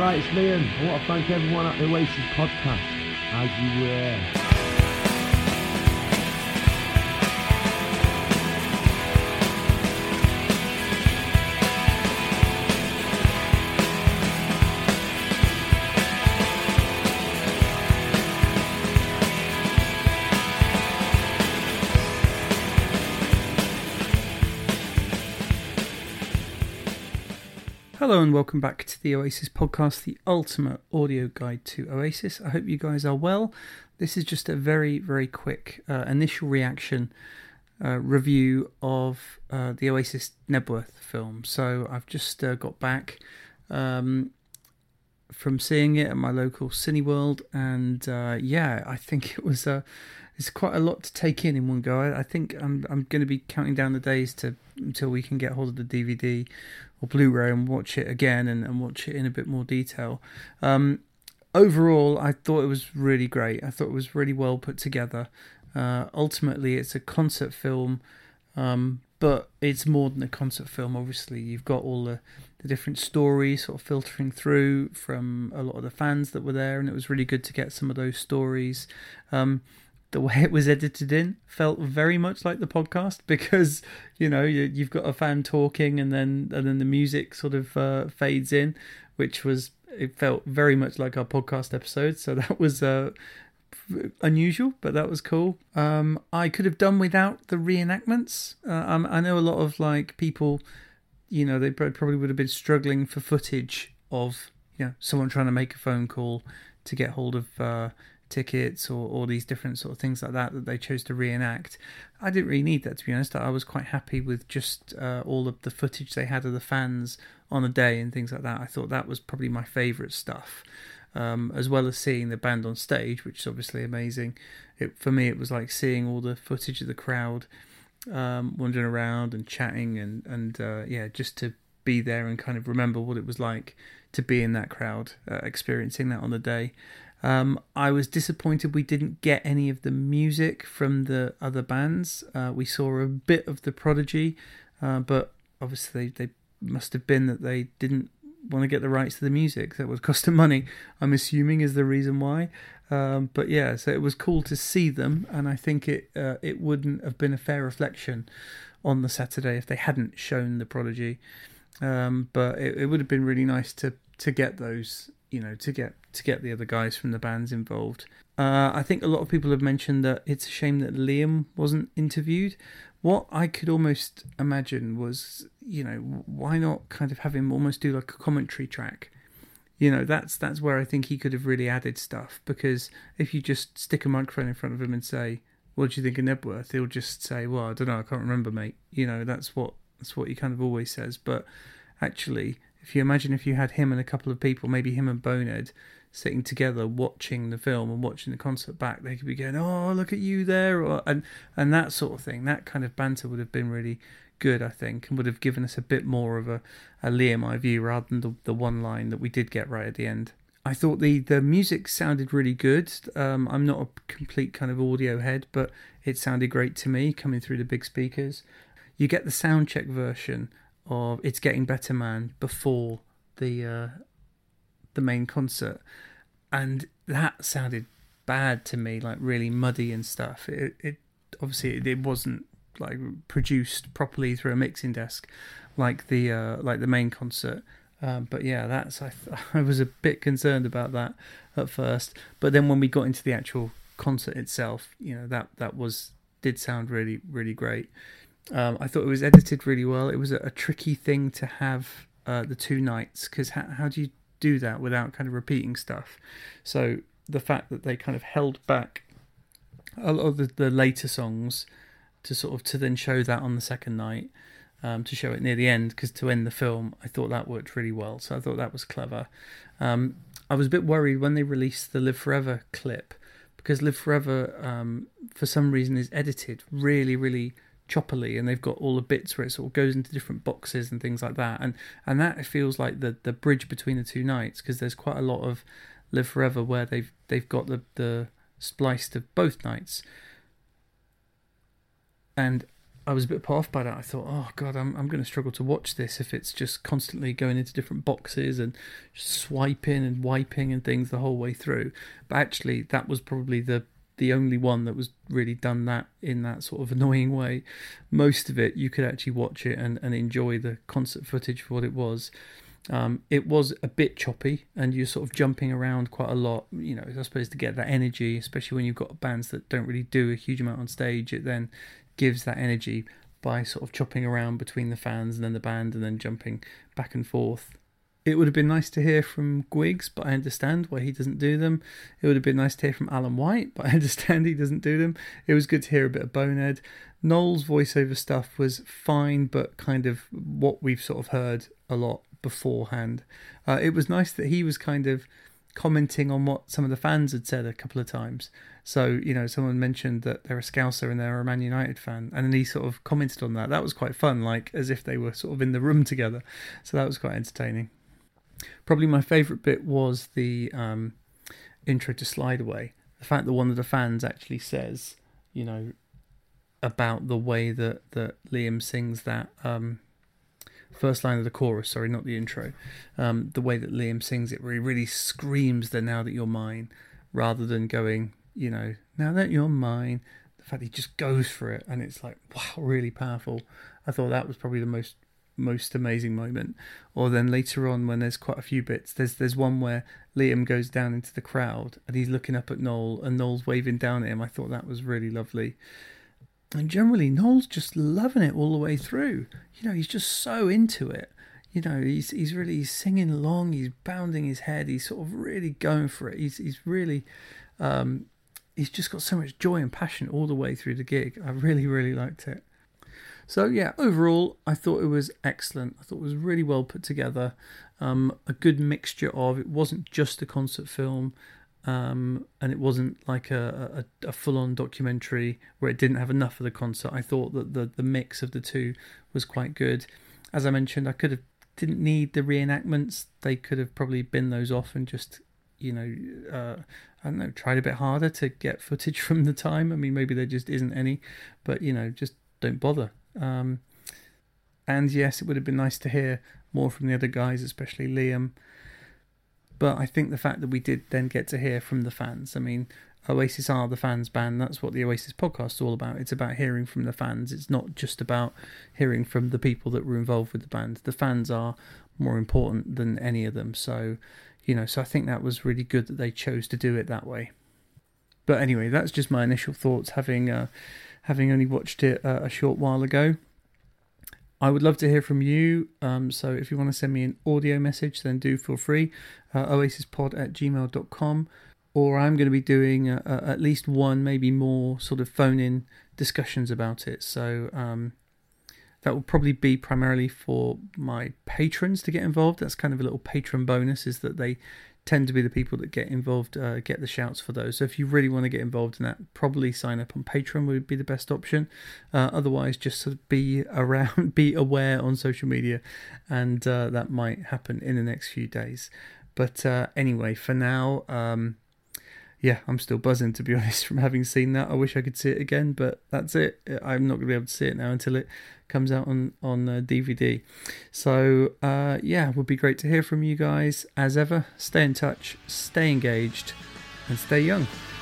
Alright, it's Liam. I want to thank everyone at the Oasis podcast, as you were. Hello and welcome back to the Oasis podcast, the ultimate audio guide to Oasis. I hope you guys are well. This is just a very, very quick initial reaction review of the Oasis Nebworth film. So I've just got back from seeing it at my local Cineworld, and I think it was it's quite a lot to take in one go. I think I'm going to be counting down the days until we can get hold of the DVD or Blu-ray and watch it again and watch it in a bit more detail. Overall, I thought it was really great. I thought it was really well put together. Ultimately, it's a concert film, but it's more than a concert film. Obviously, you've got all the different stories sort of filtering through from a lot of the fans that were there, and it was really good to get some of those stories. The way it was edited in felt very much like the podcast, because you've got a fan talking and then the music sort of fades in, it felt very much like our podcast episode. So that was unusual, but that was cool. I could have done without the reenactments. I know a lot of people, they probably would have been struggling for footage of someone trying to make a phone call to get hold of tickets or these different sort of things like that they chose to reenact. I didn't really need that, to be honest. I was quite happy with just all of the footage they had of the fans on the day and things like that. I thought that was probably my favourite stuff, as well as seeing the band on stage, which is obviously amazing. For me, it was like seeing all the footage of the crowd wandering around and chatting and just to be there and kind of remember what it was like to be in that crowd, experiencing that on the day. I was disappointed we didn't get any of the music from the other bands. We saw a bit of The Prodigy, but obviously they must have been that they didn't want to get the rights to the music. That would cost them money, I'm assuming, is the reason why. So it was cool to see them, and I think it wouldn't have been a fair reflection on the Saturday if they hadn't shown The Prodigy. But it would have been really nice to get those, to get the other guys from the bands involved. I think a lot of people have mentioned that it's a shame that Liam wasn't interviewed. What I could almost imagine was, why not kind of have him almost do like a commentary track? That's where I think he could have really added stuff, because if you just stick a microphone in front of him and say, "What do you think of Nebworth?" he'll just say, "Well, I don't know, I can't remember, mate." That's what he kind of always says. But actually, if you imagine if you had him and a couple of people, maybe him and Bonehead, sitting together watching the film and watching the concert back, they could be going, "Oh, look at you there," and that sort of thing. That kind of banter would have been really good, I think, and would have given us a bit more of a Liam eye view rather than the one line that we did get right at the end. I thought the music sounded really good. I'm not a complete kind of audio head, but it sounded great to me coming through the big speakers. You get the soundcheck version of It's Getting Better Man before the main concert, and that sounded bad to me, like really muddy and stuff. It obviously it wasn't like produced properly through a mixing desk like the main concert. But yeah, I was a bit concerned about that at first, but then when we got into the actual concert itself, that did sound really, really great. I thought it was edited really well. It was a tricky thing to have the two nights, because how do you do that without kind of repeating stuff? So the fact that they kind of held back a lot of the later songs to then show that on the second night, to show it near the end, because to end the film, I thought that worked really well. So I thought that was clever. I was a bit worried when they released the Live Forever clip, because Live Forever, for some reason, is edited really, really choppily, and they've got all the bits where it sort of goes into different boxes and things like that, and that feels like the bridge between the two nights, because there's quite a lot of Live Forever where they've got the spliced of both nights. And I was a bit put off by that. I thought, oh God, I'm going to struggle to watch this if it's just constantly going into different boxes and just swiping and wiping and things the whole way through. But actually, that was probably the only one that was really done that in that sort of annoying way. Most of it, you could actually watch it and enjoy the concert footage for what it was. It was a bit choppy, and you're sort of jumping around quite a lot, you know, I suppose to get that energy, especially when you've got bands that don't really do a huge amount on stage. It then gives that energy by sort of chopping around between the fans and then the band and then jumping back and forth. It would have been nice to hear from Guigs, but I understand why he doesn't do them. It would have been nice to hear from Alan White, but I understand he doesn't do them. It was good to hear a bit of Bonehead. Noel's voiceover stuff was fine, but kind of what we've sort of heard a lot beforehand. It was nice that he was kind of commenting on what some of the fans had said a couple of times. So, you know, someone mentioned that they're a Scouser and they're a Man United fan, and then he sort of commented on that. That was quite fun, like as if they were sort of in the room together. So that was quite entertaining. Probably my favourite bit was the intro to Slide Away. The fact that one of the fans actually says, you know, about the way that Liam sings that first line of the chorus, sorry, not the intro. The way that Liam sings it, where he really screams the "Now That You're Mine," rather than going, you know, "Now That You're Mine." The fact he just goes for it, and it's like, wow, really powerful. I thought that was probably the most amazing moment. Or then later on, when there's quite a few bits, there's one where Liam goes down into the crowd and he's looking up at Noel and Noel's waving down at him. I thought that was really lovely. And generally, Noel's just loving it all the way through. You know, he's just so into it. You know, he's really singing along. He's bounding his head. He's sort of really going for it. He's really, he's just got so much joy and passion all the way through the gig. I really, really liked it. So yeah, overall, I thought it was excellent. I thought it was really well put together. A good mixture of, it wasn't just a concert film, and it wasn't like a full-on documentary where it didn't have enough of the concert. I thought that the mix of the two was quite good. As I mentioned, didn't need the reenactments. They could have probably binned those off and just, you know, I don't know, tried a bit harder to get footage from the time. I mean, maybe there just isn't any, but, you know, just don't bother. And yes, it would have been nice to hear more from the other guys, especially Liam. But I think the fact that we did then get to hear from the fans, I mean, Oasis are the fans band. That's what the Oasis podcast is all about. It's about hearing from the fans. It's not just about hearing from the people that were involved with the band. The fans are more important than any of them. So, you know, so I think that was really good that they chose to do it that way. But anyway, that's just my initial thoughts, having only watched it a short while ago. I would love to hear from you, so if you want to send me an audio message, then do feel free, oasispod@gmail.com, or I'm going to be doing at least one, maybe more, sort of phone-in discussions about it, so that will probably be primarily for my patrons to get involved. That's kind of a little patron bonus, is that they tend to be the people that get involved, get the shouts for those. So if you really want to get involved in that, probably sign up on Patreon would be the best option. Otherwise, just sort of be around, be aware on social media, and that might happen in the next few days. But anyway, for now, yeah, I'm still buzzing, to be honest, from having seen that. I wish I could see it again, but that's it. I'm not going to be able to see it now until it comes out on DVD. So, yeah, it would be great to hear from you guys. As ever, stay in touch, stay engaged, and stay young.